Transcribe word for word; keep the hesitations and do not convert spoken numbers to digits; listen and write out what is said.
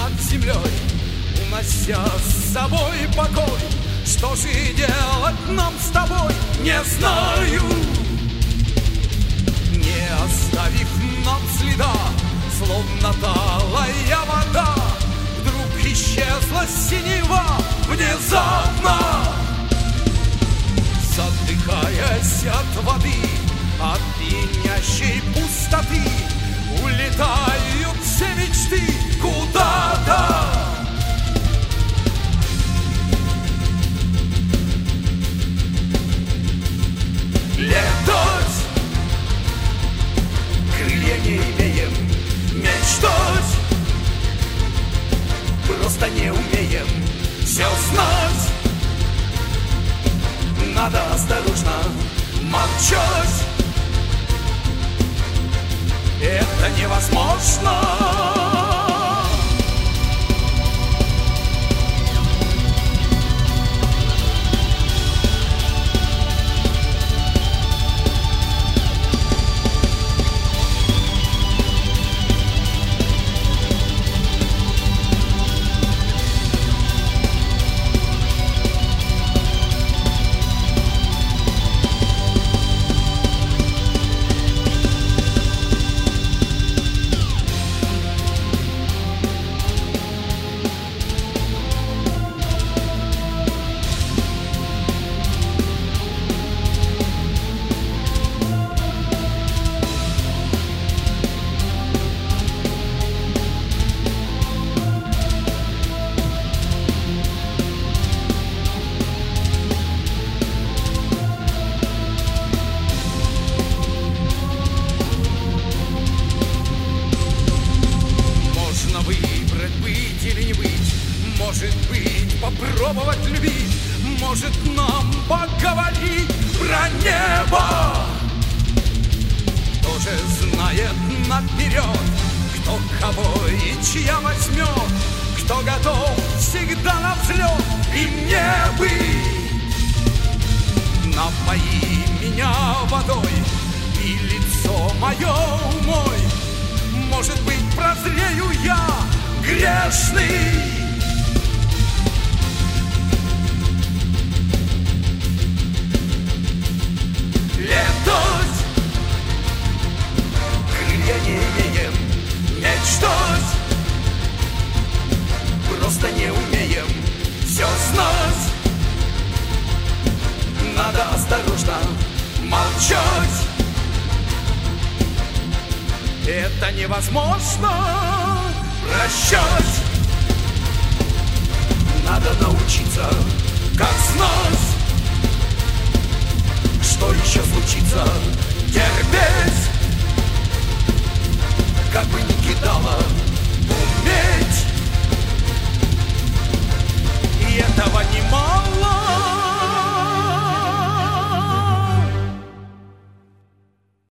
над землей, унося с собой покой. Что же делать нам с тобой, не знаю. Не оставив нам следа, словно талая вода, вдруг исчезла синева внезапно. Задыхаясь от воды, от пьянящей пустоты, улетают все мечты куда-то. Летать крылья не имеем, мечтать просто не умеем. Все знать надо осторожно, молчать это невозможно. Может быть, попробовать любить, может нам поговорить про небо. Кто же знает наперед, кто кого и чья возьмет, кто готов всегда на взлет, и мне быть. Напои меня водой и лицо мое умой, может быть, прозрею я грешный. Летать крылья не имеем, мечтать просто не умеем. Все знать надо осторожно, молчать это невозможно. Прощать надо научиться, как знать, что еще случится. Терпеть